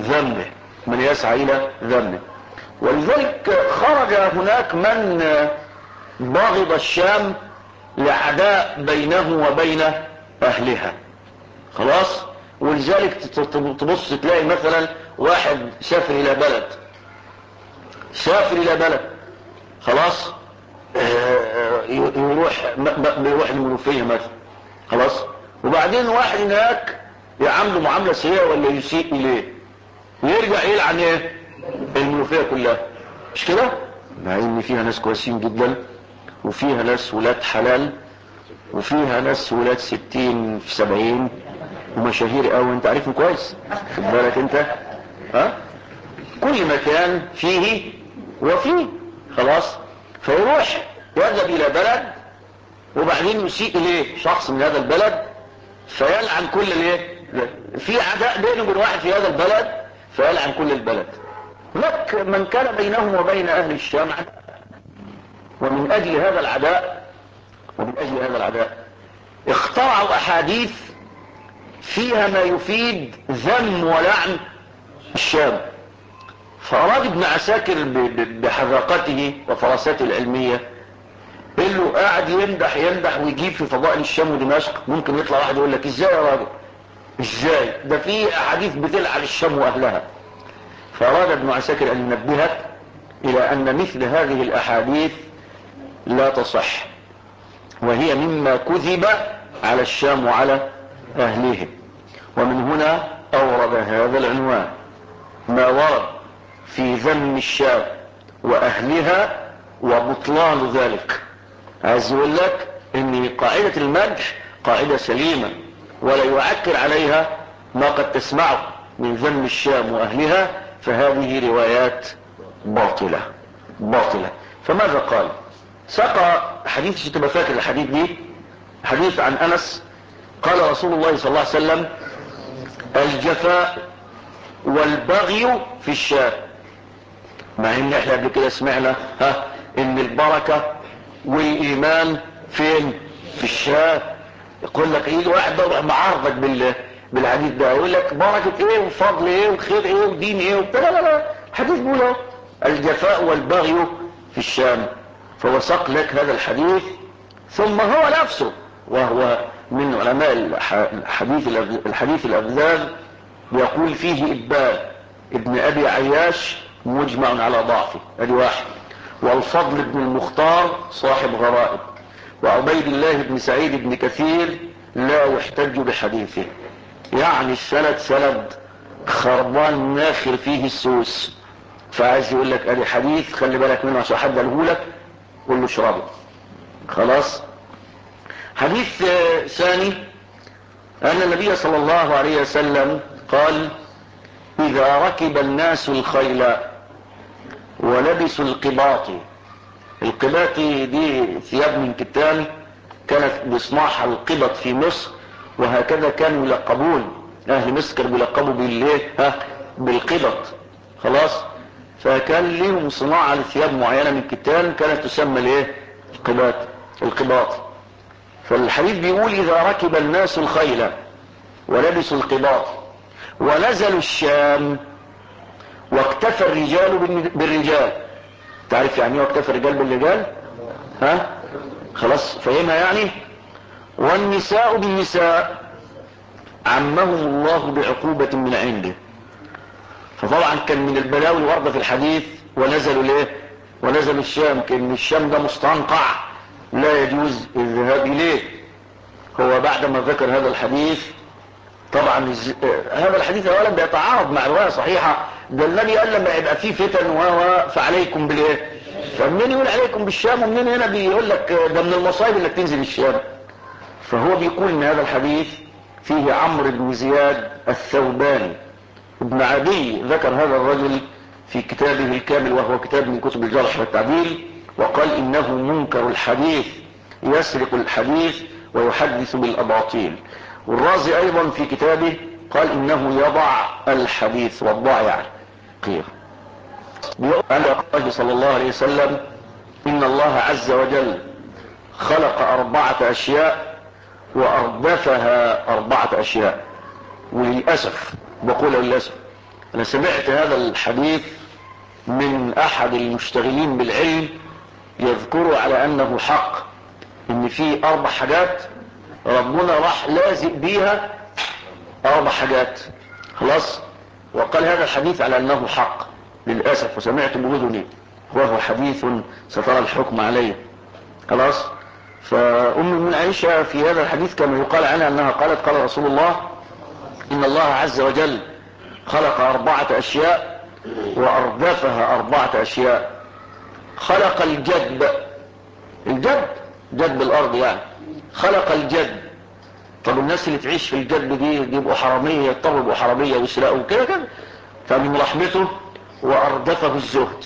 ذمه، ولذلك خرج هناك من بغض الشام لعداء بينه وبين اهلها. خلاص، ولذلك تبص تلاقي مثلا واحد سافر الى بلد خلاص، يروح المنوفية مثلا، خلاص، وبعدين واحد هناك يعامله معاملة سيئة ولا يسيء اليه، ويرجع يلعن ايه المنوفية كلها، مش كده؟ مع ان فيها ناس كويسين جدا، وفيها ناس ولاد حلال، وفيها ناس ولاد 60 في 70 ومشاهير قوي، انت عارفهم كويس، خد بالك انت. كل مكان فيه وفيه، خلاص. فيروح يذهب الى بلد وبعدين يسيء اليه شخص من هذا البلد، فيلعن كل الايه، في عداء بينه وبين واحد في هذا البلد فيلعن كل البلد. هناك من كان بينهم وبين اهل الشام عداء، ومن اجل هذا العداء اخترعوا احاديث فيها ما يفيد ذم ولعن الشام. فأراد ابن عساكر بحذاقته وفراسته العلمية، اللي قاعد يمدح ويجيب في فضائل الشام ودمشق، ممكن يطلع واحد يقول لك ازاي يا راجل، ازاي ده في احاديث بتلعن الشام واهلها. فأراد ابن عساكر ان ينبهك الى ان مثل هذه الاحاديث لا تصح، وهي مما كذب على الشام وعلى اهلهم. ومن هنا اورد هذا العنوان، ما ورد في ذم الشام واهلها وبطلان ذلك. عايز يقول لك ان قاعدة المدح قاعدة سليمة، ولا يعكر عليها ما قد تسمعه من ذم الشام واهلها، فهذه روايات باطلة. فماذا قال؟ ساق حديث، تبقى فاكر الحديث دي، حديث عن انس قال رسول الله صلى الله عليه وسلم: الجفاء والبغي في الشام. مع ان احنا قبل كده سمعنا ان البركة والايمان فين؟ في الشام. يقول لك يجي واحد بقى معارضك بالحديث ده، يقول لك بركة ايه وفضل ايه وخير ايه ودين ايه وبتاع. لا الحديث بيقول الجفاء والبغي في الشام. فوثق لك هذا الحديث، ثم هو نفسه وهو من علماء الحديث الأبذاذ يقول فيه إبان ابن أبي عياش مجمع على ضعفه، ادي واحد. والفضل بن المختار صاحب غرائب. وعبيد الله بن سعيد بن كثير لا يحتج بحديثه. يعني السند سند خربان ناخر فيه السوس. فعايز يقول لك ادي حديث خلي بالك منه عشان حد قاله لك قول له اشربه. خلاص. حديث ثاني ان النبي صلى الله عليه وسلم قال: اذا ركب الناس الخيل ولبسوا القباط. القباط دي ثياب من كتان كانت بيصنعها القبط في مصر، وهكذا كانوا يلقبون اهل مصر، كانوا بيلقبوا بالقبط. خلاص. فكان لهم صناعة لثياب معينة من كتان كانت تسمى القباط. فالحديث بيقول: اذا ركب الناس الخيل ولبسوا القباط ونزلوا الشام واكتفى الرجال بالرجال. تعرف يعني ايه واكتفى الرجال بالرجال؟ خلاص فهمها يعني. والنساء بالنساء عمهم الله بعقوبة من عنده. فطبعا كان من البلاوي واردة في الحديث ونزلوا ليه؟ ونزلوا الشام، كان الشام ده مستنقع لا يجوز الذهاب اليه. هو بعدما ذكر هذا الحديث طبعا هذا الحديث اولا بيتعارض مع روايه صحيحه، ده النبي قال لما يبقى فيه فتن فعليكم بالايه؟ فمنين يقول عليكم بالشام، ومنين هنا بيقول لك ده من المصائب انك تنزل الشام؟ فهو بيقول ان هذا الحديث فيه عمرو بن زياد الثوباني ابن عدي، ذكر هذا الرجل في كتابه الكامل وهو كتاب من كتب الجرح والتعديل، وقال انه منكر الحديث يسرق الحديث ويحدث بالاباطيل. والرازي ايضا في كتابه قال انه يضع الحديث، والضع يعني قير. بيقول الله صلى الله عليه وسلم ان الله عز وجل خلق 4 أشياء واردفها 4 أشياء. وللأسف بقول للأسف انا سمعت هذا الحديث من احد المشتغلين بالعلم يذكره على انه حق، ان في 4 حاجات ربنا راح لازق بيها 4 حاجات خلاص، وقال هذا الحديث على انه حق للأسف، وسمعت بأذني وهو حديث سترى الحكم عليه خلاص. فأم من عائشة في هذا الحديث كما يقال عنها انها قالت قال رسول الله ان الله عز وجل خلق 4 أشياء واردفها 4 أشياء. خلق الجدب، جدب الارض يعني، خلق الجدب. طب الناس اللي تعيش في الجدب دي يبقوا حرامية، يضطروا يبقوا حرامية ويسرقوا كده كده. فمن رحمته واردفه الزهد.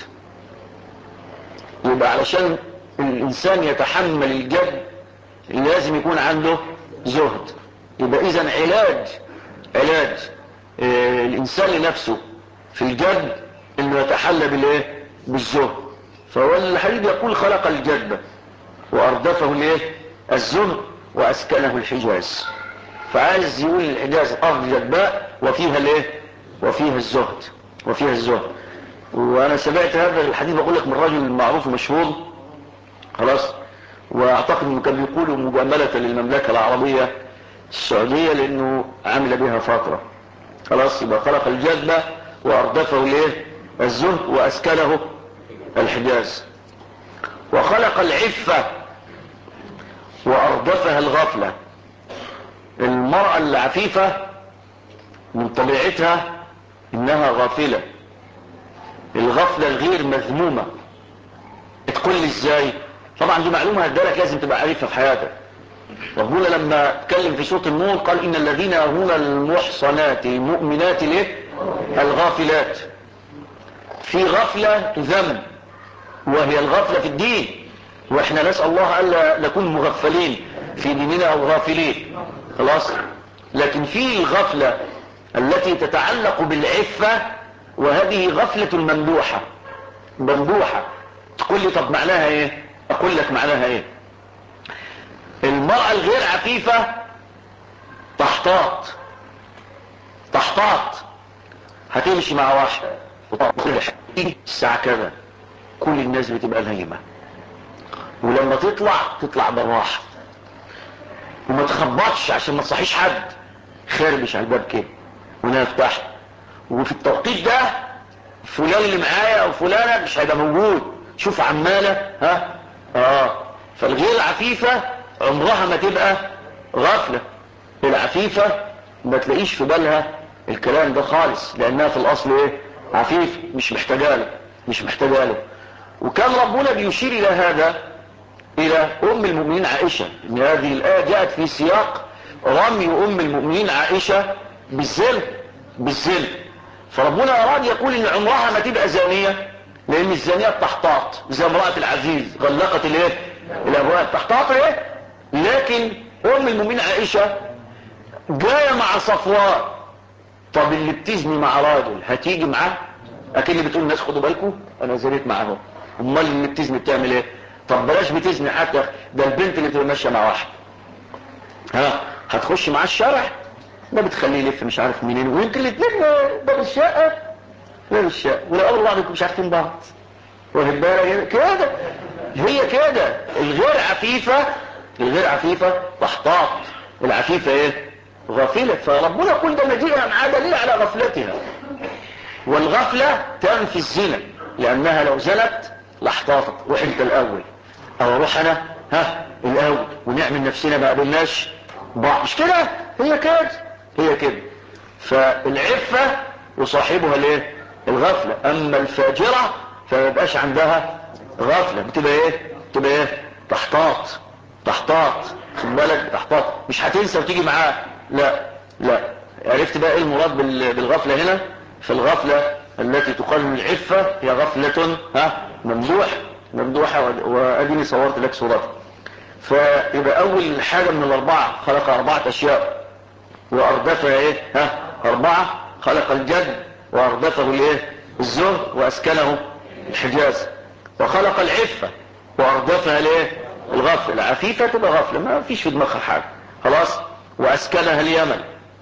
يبقى علشان الانسان يتحمل الجدب لازم يكون عنده زهد. يبقى اذا علاج الانسان لنفسه في الجدب انه يتحلى بالايه؟ بالزهد. فهو الحديث يقول خلق الجدب واردفه الايه؟ الزهد واسكنه الحجاز. فعايز يقول الحجاز ارض جدباء وفيها الايه؟ وفيها الزهد. وانا سمعت هذا الحديث بقول لك من رجل معروف ومشهور خلاص، واعتقد انه كان بيقوله مجاملة للمملكة العربية السعودية لانه عمل بها فترة خلاص. يبقى خلق الجدب واردفه الايه؟ الزهد واسكنه الحجاز. وخلق العفة واردفها الغفلة. المرأة العفيفة من طبيعتها انها غافلة، الغفلة الغير مذمومة. تقول لي ازاي؟ طبعا دي معلومة هدالك لازم تبقى عارفها في حياتك. ربنا لما اتكلم في سورة النور قال ان الذين يرمون المحصنات المؤمنات ليه؟ الغافلات. في غفلة تذم وهي الغفلة في الدين، واحنا نسأل الله الا نكون مغفلين في ديننا او غافلين خلاص. لكن في الغفلة التي تتعلق بالعفة، وهذه غفلة ممدوحة. تقول لي طب معناها ايه؟ اقول لك معناها ايه. المرأة الغير عفيفة تحتاط هتمشي مع واحد وتقول الساعة كذا كل الناس بتبقى نايمة، ولما تطلع بالراحة وما تخبطش عشان ما تصحيش حد، خربش على الباب كده وانا افتح، وفي التوقيت ده فلان اللي معايا او فلانة مش هيبقى موجود، شوف عمالة فالغير عفيفة عمرها ما تبقى غفلة. العفيفة ما تلاقيش في بالها الكلام ده خالص، لانها في الاصل ايه؟ عفيف، مش محتاجة له. وكان ربنا بيشير الى هذا الى ام المؤمنين عائشة، ان هذه الآية جاءت في سياق رمي ام المؤمنين عائشة بالزنا. فربنا اراد يقول ان عمرها ما تبقى زانية، لان الزانية تحتاط زي امرأة العزيز غلقت الايه؟ الابواب تحتاط ايه؟ لكن ام المؤمنين عائشة جاية مع صفوان. طب اللي بتزني مع راجل هتيجي معاه؟ اكيد بتقول الناس خدوا بالكم انا زنيت معاهم. امال اللي بتزني بتعمل ايه؟ طب بلاش بتزني حتى، ده البنت اللي تبقى ماشيه مع واحد هتخش معاه الشارع، ده بتخليه يلف مش عارف منين، ويمكن الاثنين باب الشقه ولو قابلوا بعض مش عارفين بعض. واخد بالك كده؟ هي كده الغير عفيفه تحتاط، العفيفه ايه؟ غافله. فربنا يقول ده مجيئها معاه دليل على غفلتها. والغفلة تنفي الزنا، لانها لو زنت لاحتاطت، روح انت الاول او اروح انا الاول ونعمل نفسنا ما قابلناش بعض، مش كده؟ هي كده، هي كده. فالعفة يصاحبها الايه؟ الغفلة. اما الفاجرة فما يبقاش عندها غفلة، بتبقى ايه؟ تحتاط، خد بالك، تحتاط، مش هتنسى وتيجي معاه، لا. عرفت بقى ايه المراد بالغفلة هنا؟ فالغفلة التي تقال العفة هي غفلة ممدوحة، واديني صورت لك صورتها. فيبقى اول حاجة من الاربعة خلق 4 اشياء واردفها اربعة. خلق الجد واردفه الزهد واسكنه الحجاز، وخلق العفة واردفها الغفلة. العفيفة تبقى غفلة ما فيش في دماغها حاجة، خلاص، واسكنها اليمن.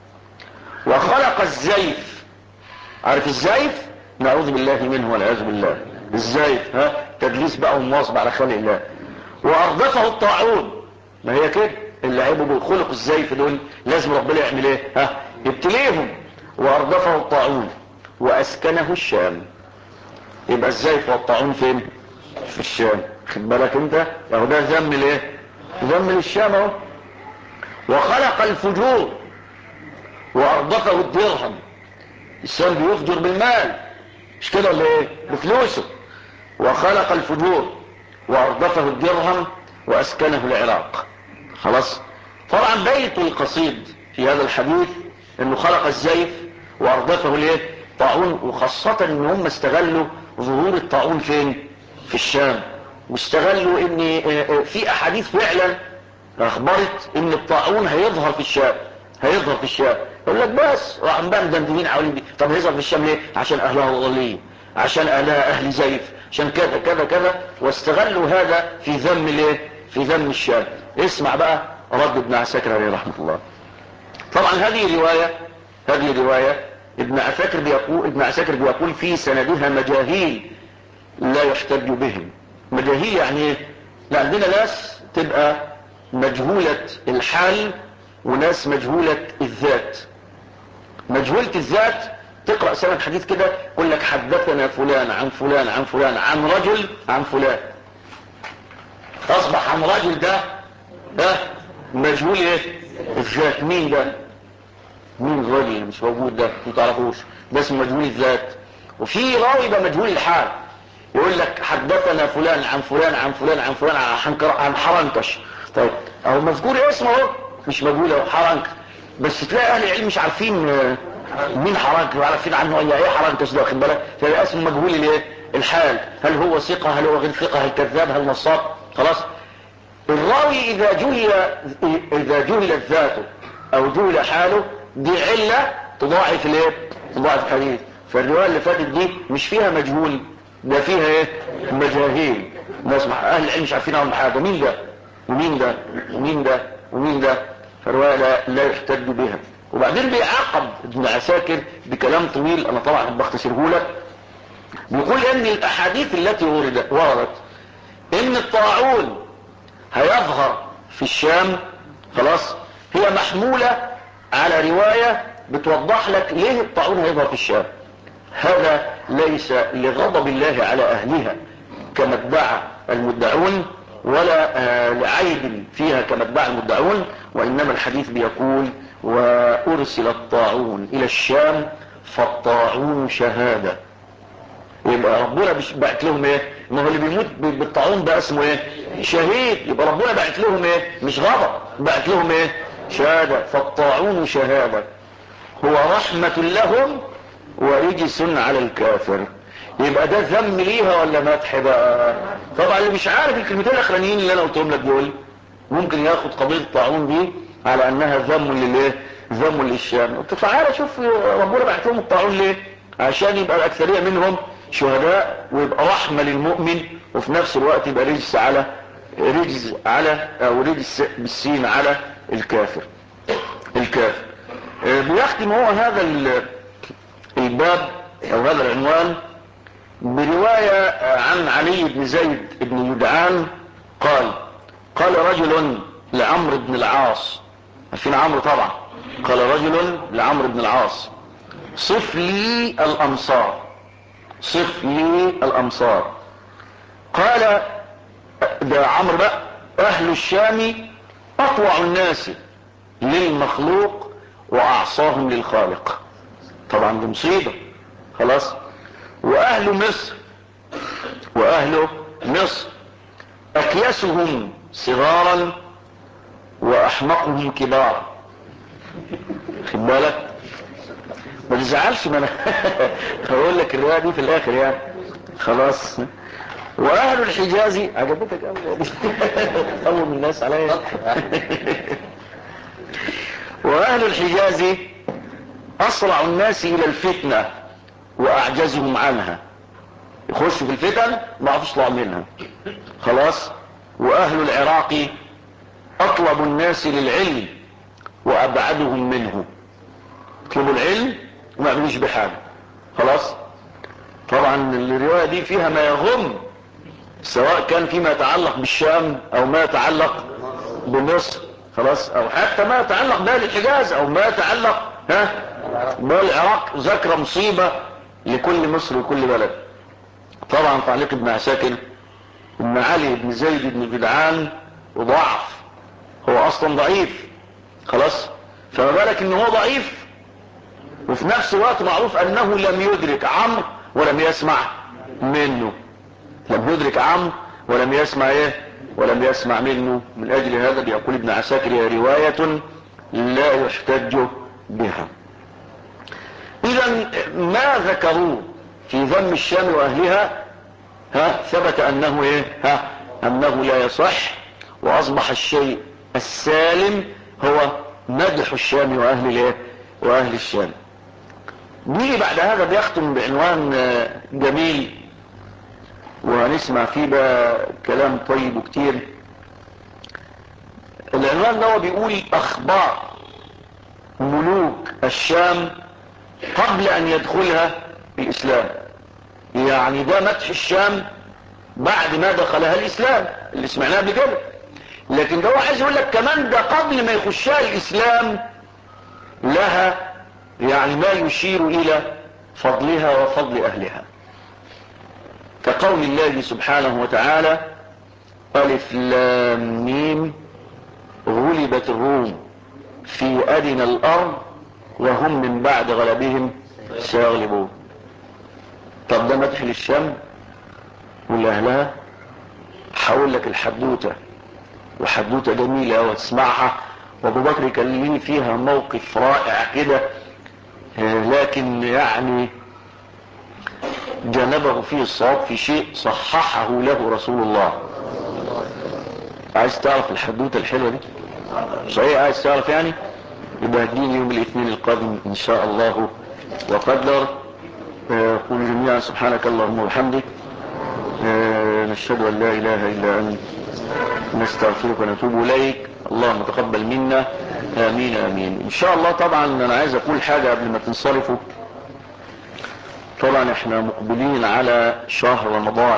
وخلق الزيف، عارف الزيف؟ نعوذ بالله منه والعياذ بالله. الزيف تدليس بقى ومواظبة على خلق الله. واردفه الطاعون، ما هي كده اللي عيبوا بخلق الزيف دول لازم ربنا يعمل ايه؟ يبتليهم. واردفه الطاعون واسكنه الشام. يبقى الزيف والطاعون فين؟ في الشام. خد بالك انت، اهو ده ذم ذم للشام اهو. وخلق الفجور واردفه الدرهم. الشام بيفجر بالمال، مش كده ولا ايه؟ بفلوسه. وخلق الفجور واردفه الدرهم واسكنه العراق. خلاص. طبعا بيت القصيد في هذا الحديث انه خلق الزيف واردفه طاعون، وخاصة ان هم استغلوا ظهور الطاعون فين؟ في الشام. واستغلوا ان في احاديث فعلا اخبرت ان الطاعون هيظهر في الشام. يقول لك بس راح بقى مدندمين حوالين دي. طب هيظهر في الشام ليه؟ عشان اهلها ضالين، عشان اهلها اهل زيف، عشان كذا كذا كذا. واستغلوا هذا في ذم في ذم الشام. اسمع بقى رد ابن عساكر عليه رحمة الله. طبعا هذه رواية ابن عساكر بيقول في سندها مجاهيل لا يحتج بهم. مجاهيل يعني ايه؟ لا، عندنا ناس تبقى مجهولة الحال وناس مجهولة الذات. مجهولة الذات تقرأ سند حديث كده يقول لك حدثنا فلان عن فلان عن فلان عن رجل عن فلان، اصبح عن رجل ده مجهول الذات. مين ده؟ مين الراجل اللي مش موجود ده؟ ما تعرفوش، ده اسمه مجهول الذات. وفي راوي ده مجهول الحال، يقول لك حدثنا فلان عن فلان عن فلان عن فلان عن حرنكش. طيب اهو مذكور اسمه اهو، مش مجهول اهو، حرنكش. بس تلاقي اهل العلم مش عارفين مين حرنكش، ولا عارفين عنه ايه حرنكش ده، واخد بالك؟ فيبقى اسمه مجهول الحال. هل هو ثقة؟ هل هو غير ثقة؟ هل كذاب؟ هل نصاب؟ خلاص. الراوي اذا جهل ذاته او جهل حاله دي علة تضاعف تضاعف الحديث. فالرواية اللي فاتت دي مش فيها مجهول، ده فيها مجاهيل. ناس اهل العلم مش عارفين عنهم حاجة، مين ده ومين ده ومين ده ومين ده. فالرواية لا يحتج بها. وبعدين بيعقب ابن عساكر بكلام طويل، انا طبعا بختصره لك. بيقول ان الاحاديث التي وردت ان الطاعون هيظهر في الشام، خلاص، هي محمولة على رواية بتوضح لك ليه الطاعون هيظهر في الشام. هذا ليس لغضب الله على اهلها كما ادعى المدعون، ولا لعيب فيها كما ادعى المدعون، وانما الحديث بيقول وارسل الطاعون الى الشام فالطاعون شهادة. يبقى ربنا بعت لهم ما هو اللي بيموت بالطاعون ده اسمه شهيد. يبقى ربنا بعت لهم مش غضب، بعت لهم شهادة. فالطاعون شهادة، هو رحمة لهم ورجس على الكافر. يبقى ده ذم ليها ولا مدح بقى؟ طبعا اللي مش عارف الكلمتين الاخرانيين اللي انا قلتهم لك دول ممكن ياخد قضية الطاعون دي على انها ذم للشام. تعالى شوف ربنا بعت لهم الطاعون ليه؟ عشان يبقى الاكثرية منهم شهداء، ويبقى رحمة للمؤمن، وفي نفس الوقت يبقى رجز على او رجز بالسين على الكافر. بيختم هو هذا الباب او هذا العنوان برواية عن علي بن زيد بن يدعان قال رجل لعمرو بن العاص. عارفين عمرو طبعا. قال رجل لعمرو بن العاص صف لي الامصار، صف لي الامصار. قال ده عمرو بقى: اهل الشام اطوع الناس للمخلوق واعصاهم للخالق. طبعا دي مصيبة خلاص. واهل مصر، واهل مصر اكيسهم صغارا واحمقهم كبارا. خد بالك ما تزعلش، ما انا هقول لك الرواية دي في الاخر يعني خلاص. واهل الحجاز عجبتك قوي اول من الناس عليا. واهل الحجاز اسرع الناس الى الفتنة واعجزهم عنها. يخشوا في الفتن ما عرفوش يطلعوا منها خلاص. واهل العراق اطلب الناس للعلم وابعدهم منه. يطلبوا العلم وما يعملوش بحاجة خلاص. طبعا الرواية دي فيها ما يغم، سواء كان فيما يتعلق بالشام او ما يتعلق بمصر خلاص، او حتى ما يتعلق بأهل الحجاز او ما يتعلق بالعراق. ذكر مصيبة لكل مصر وكل بلد. طبعا تعليق ابن عساكر: ابن علي بن زيد بن جدعان وضعف، هو اصلا ضعيف خلاص، فما بالك ان هو ضعيف وفي نفس الوقت معروف انه لم يدرك عمرو ولم يسمع منه. لم يدرك عمرو ولم يسمع ولم يسمع منه. من اجل هذا بيقول ابن عساكر: هي رواية لا يحتج بها. اذا ما ذكروه في ذم الشام واهلها ثبت انه انه لا يصح، واصبح الشيء السالم هو مدح الشام واهل الشام. نيجي بعد هذا بيختم بعنوان جميل وهنسمع فيه بقى كلام طيب وكتير. العنوان ده بيقول: اخبار ملوك الشام قبل ان يدخلها الاسلام. يعني ده مدح الشام بعد ما دخلها الاسلام اللي سمعناه قبل كده، لكن ده هو عايز يقول لك كمان ده قبل ما يخشها الاسلام لها يعني ما يشير الى فضلها وفضل اهلها، كقول الله سبحانه وتعالى: ألف لام ميم غلبت الروم في أدنى الأرض وهم من بعد غلبهم سيغلبون. طب ده مدح للشام ولأهلها؟ هقول لك الحدوتة، وحدوتة جميلة وتسمعها، وابو بكر كان لي فيها موقف رائع كده، لكن يعني جانبه فيه الصواب في شيء صححه له رسول الله. عايز تعرف الحدوتة الحلوة دي؟ صحيح عايز تعرف يعني؟ يبقى هديني يوم الاثنين القادم ان شاء الله وقدر. قل جميعا سبحانك اللهم وبحمدك، نشهد ان لا اله الا انت، نستغفرك ونتوب اليك. اللهم تقبل منا، امين امين ان شاء الله. طبعا انا عايز اقول حاجة قبل ما تنصرفوا. طبعا احنا مقبلين على شهر رمضان،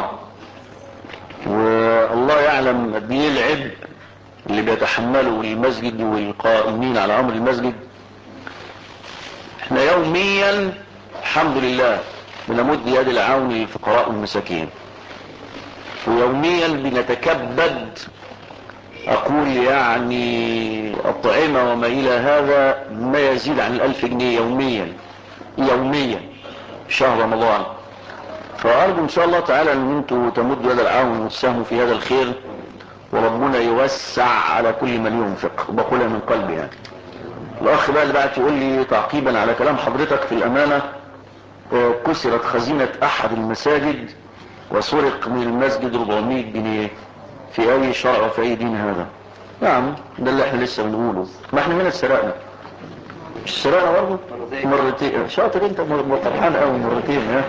والله يعلم قد ايه العبء اللي بيتحمله المسجد والقائمين على امر المسجد. احنا يوميا الحمد لله بنمد يد العون للفقراء والمساكين، ويوميا بنتكبد اقول يعني الطعمة وما الى هذا ما يزيد عن 1000 جنيه يوميا شهر رمضان. فأرجو إن شاء الله تعالى أن أنتم تمدوا يد العون وتساهموا في هذا الخير، وربنا يوسع على كل من ينفق، وبقولها من قلبي يعني. الأخ بقى اللي بعت يقول لي تعقيبا على كلام حضرتك في الأمانة: كسرت خزينة أحد المساجد وسرق من المسجد 400 جنيه، في أي شرع وفي أي دين هذا؟ نعم ده اللي احنا لسه بنقوله. ما احنا من اتسرقنا، مش سرقنا برضه مرتين. شاطر انت، فرحان قوي مرتين ها.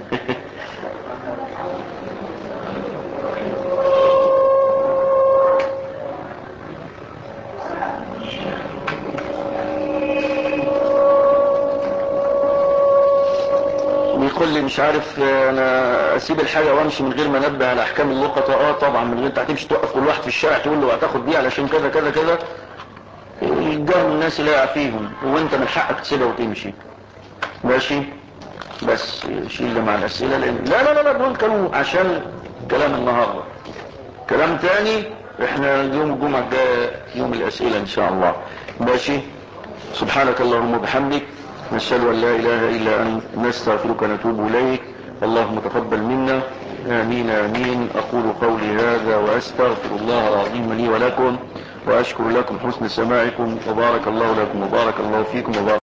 بيقول لي مش عارف انا اسيب الحاجة وامشي من غير ما انبه على احكام اللقطة. طبعا من غير انت هتمشي توقف كل واحد في الشارع تقول له هتاخد دي علشان كذا كذا كذا. الجهل الناس لا يعفيهم، وانت من حقك تسيبها وتمشي. ماشي. بس شيل ده مع الاسئله، لان لا دول كانوا عشان كلام النهارده. كلام تاني احنا يوم الجمعه الجايه يوم الاسئله ان شاء الله. ماشي. سبحانك اللهم وبحمدك، نشهد ان لا اله الا انت، نستغفرك ونتوب اليك. اللهم تقبل منا. امين امين. اقول قولي هذا واستغفر الله العظيم لي ولكم، واشكر لكم حسن سماعكم، وبارك الله لكم وبارك الله فيكم وبارك